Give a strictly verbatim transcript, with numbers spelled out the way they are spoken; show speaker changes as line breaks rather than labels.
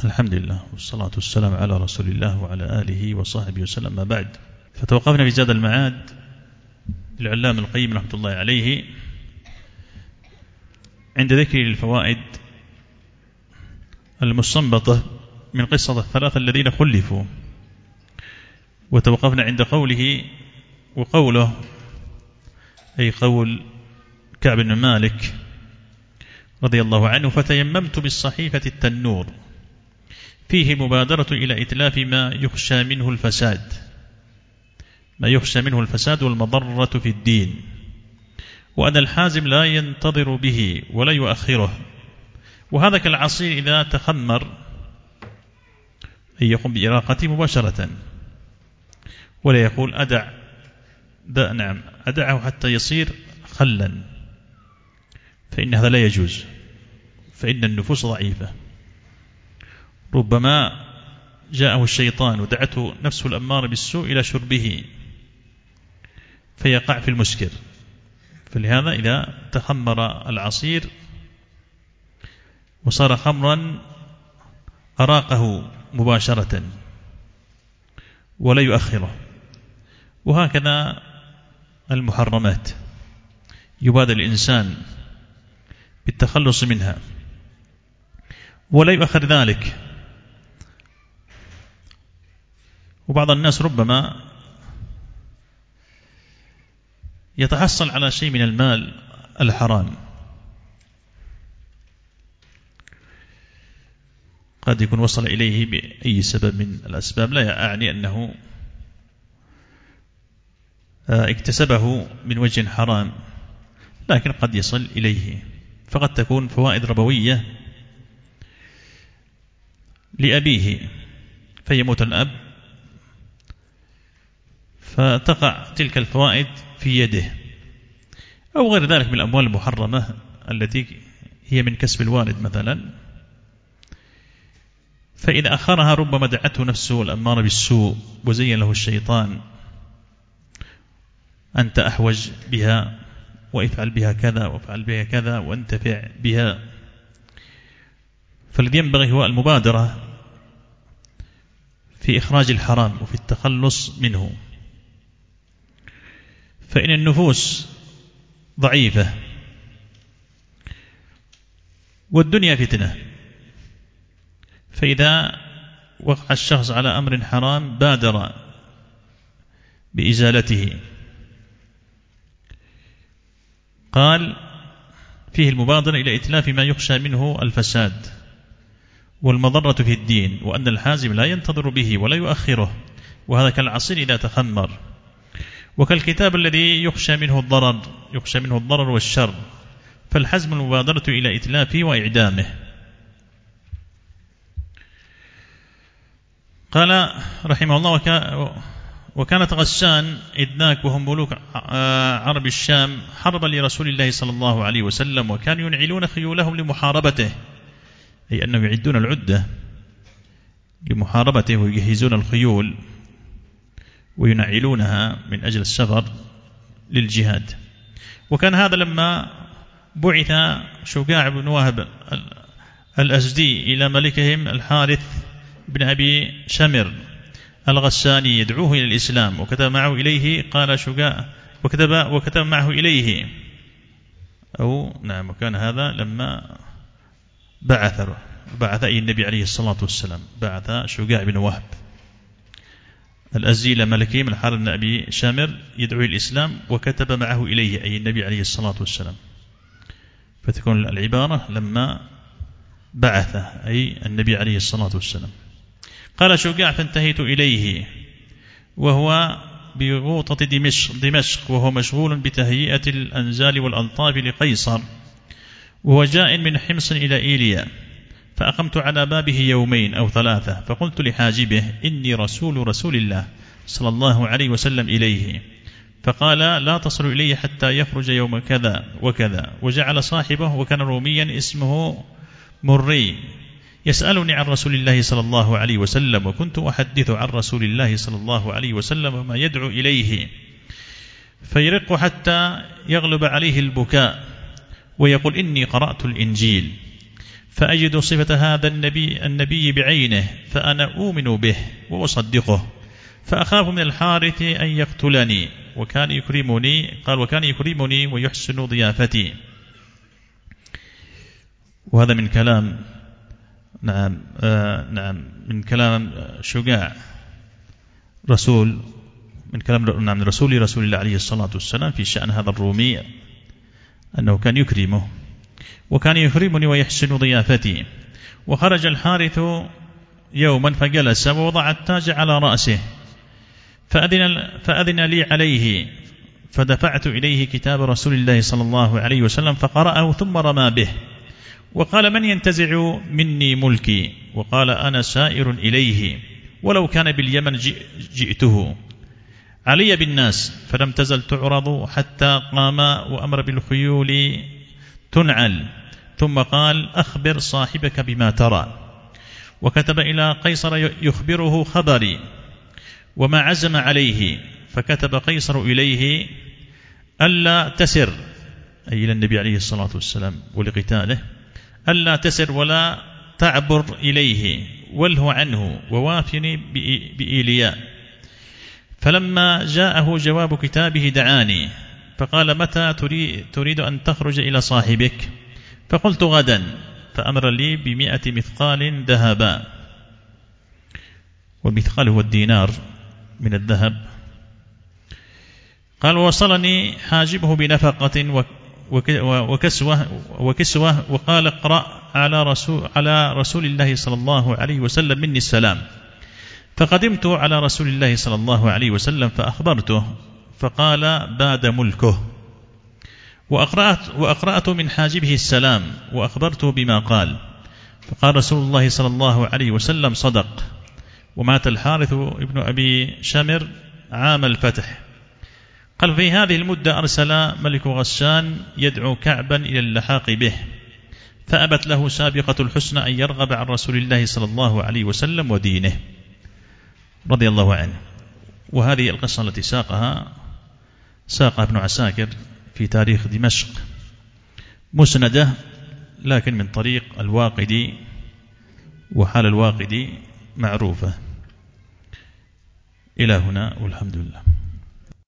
الحمد لله والصلاة والسلام على رسول الله وعلى آله وصحبه وسلم. ما بعد، فتوقفنا في زاد المعاد للعلامة القيم رحمة الله عليه عند ذكر الفوائد المستنبطة من قصة الثلاثة الذين خلفوا، وتوقفنا عند قوله وقوله أي قول كعب بن مالك رضي الله عنه: فتيممت بالصحيفة التنور فيه مبادرة إلى إتلاف ما يخشى منه الفساد ما يخشى منه الفساد والمضرة في الدين، وأن الحازم لا ينتظر به ولا يؤخره، وهذا كالعصير إذا تخمر أن يقوم بإراقته مباشرة ولا يقول أدع دا نعم أدعه حتى يصير خلا، فإن هذا لا يجوز، فإن النفوس ضعيفة، ربما جاءه الشيطان ودعته نفسه الأمارة بالسوء إلى شربه فيقع في المسكر. فلهذا إذا تخمر العصير وصار خمرا أراقه مباشرة ولا يؤخره. وهكذا المحرمات يبادر الإنسان بالتخلص منها ولا يؤخر ذلك. وبعض الناس ربما يتحصل على شيء من المال الحرام، قد يكون وصل إليه بأي سبب من الأسباب، لا أعني أنه اكتسبه من وجه حرام، لكن قد يصل إليه، فقد تكون فوائد ربوية لأبيه فيموت الأب فتقع تلك الفوائد في يده، أو غير ذلك من الأموال المحرمة التي هي من كسب الوالد مثلا، فإذا أخرها ربما دعته نفسه الأمارة بالسوء وزين له الشيطان: أنت أحوج بها وافعل بها كذا وافعل بها كذا وانتفع بها. فالذي ينبغي هو المبادرة في إخراج الحرام وفي التخلص منه، فإن النفوس ضعيفة والدنيا فتنة، فإذا وقع الشخص على أمر حرام بادر بإزالته. قال: فيه المبادرة إلى إتلاف ما يخشى منه الفساد والمضرة في الدين، وأن الحازم لا ينتظر به ولا يؤخره، وهذا كالعصير إذا تخمر، وكالكتاب الذي يخشى منه الضرر يخشى منه الضرر والشر، فالحزم المبادرة إلى إتلافه وإعدامه. قال رحمه الله: وكا وكانت غسان إذ ذاك وهم ملوك عرب الشام حربا لرسول الله صلى الله عليه وسلم، وكانوا ينعلون خيولهم لمحاربته، أي أنهم يعدون العدة لمحاربته ويجهزون الخيول وينعلونها من أجل السفر للجهاد. وكان هذا لما بعث شجاع بن وهب الأزدي إلى ملكهم الحارث بن أبي شمر الغساني يدعوه إلى الإسلام، وكتب معه إليه قال شجاع وكتب, وكتب معه إليه أو نعم وكان هذا لما بعث بعث أي النبي عليه الصلاة والسلام بعث شجاع بن وهب الأزدي إلى ملكهم الحارث بن أبي شمر يدعو إلى الإسلام، وكتب معه إليه أي النبي عليه الصلاة والسلام، فتكون العبارة لما بعث أي النبي عليه الصلاة والسلام. قال شجاع: فانتهيت إليه وهو بغوطة دمشق, دمشق وهو مشغول بتهيئة الأنزال والألطاف لقيصر، وهو جاء من حمص إلى إيليا، فأقمت على بابه يومين أو ثلاثة، فقلت لحاجبه: إني رسول رسول الله صلى الله عليه وسلم إليه، فقال: لا تصل إليه حتى يخرج يوم كذا وكذا. وجعل صاحبه وكان روميا اسمه مري يسألني عن رسول الله صلى الله عليه وسلم، وكنت أحدث عن رسول الله صلى الله عليه وسلم وما يدعو إليه، فيرق حتى يغلب عليه البكاء ويقول: إني قرأت الإنجيل. فأجد صفة هذا النبي, النبي بعينه فأنا أؤمن به وأصدقه، فأخاف من الحارث أن يقتلني، وكان يكرمني قال وكان يكرمني ويحسن ضيافتي. وهذا من كلام نعم آه نعم من كلام شجاع رسول من كلام نعم رسول رسول الله عليه الصلاة والسلام في شأن هذا الرومي، أنه كان يكرمه وكان يكرمني ويحسن ضيافتي. وخرج الحارث يوما فجلس ووضع التاج على رأسه، فأذن, فأذن لي عليه، فدفعت إليه كتاب رسول الله صلى الله عليه وسلم فقرأه ثم رمى به، وقال من ينتزع مني ملكي؟ وقال أنا سائر إليه، ولو كان باليمن جئته. علي بالناس، فلم تزل تعرض حتى قام وأمر بالخيول تنعل، ثم قال أخبر صاحبك بما ترى، وكتب إلى قيصر يخبره خبري وما عزم عليه، فكتب قيصر إليه ألا تسر، أي إلى النبي عليه الصلاة والسلام ولقتاله، ألا تسر ولا تعبر إليه وله عنه ووافني بإيلياء. فلما جاءه جواب كتابه دعاني فقال متى تريد أن تخرج إلى صاحبك؟ فقلت غدا، فأمر لي بمئة مثقال ذهبا، والمثقال هو الدينار من الذهب. قال ووصلني حاجبه بنفقة وكسوة, وكسوة وقال اقرأ على رسول, على رسول الله صلى الله عليه وسلم مني السلام. فقدمت على رسول الله صلى الله عليه وسلم فأخبرته، فقال باد ملكه. وأقرأت, وأقرأت من حاجبه السلام وأخبرته بما قال، فقال رسول الله صلى الله عليه وسلم صدق. ومات الحارث ابن أبي شمر عام الفتح. قال في هذه المدة أرسل ملك غسان يدعو كعبا إلى اللحاق به، فأبت له سابقة الحسنى أن يرغب عن رسول الله صلى الله عليه وسلم ودينه رضي الله عنه. وهذه القصة التي ساقها ساقها ابن عساكر في تاريخ دمشق مسندة، لكن من طريق الواقدي، وحال الواقدي معروفة. إلى هنا والحمد لله.